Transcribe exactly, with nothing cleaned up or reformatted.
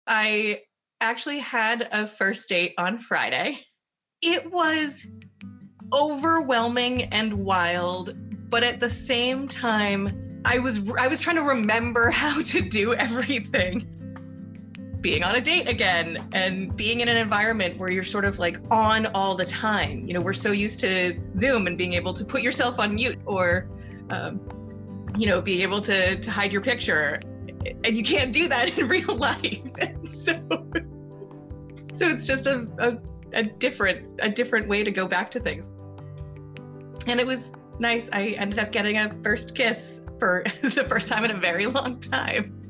I actually had a first date on Friday. It was overwhelming and wild, but at the same time, I was I was trying to remember how to do everything. Being on a date again and being in an environment where you're sort of like on all the time. You know, we're so used to Zoom and being able to put yourself on mute or, um, you know, being able to, to hide your picture. And you can't do that in real life. And so, so it's just a, a, a different a different way to go back to things. And it was nice. I ended up getting a first kiss for the first time in a very long time.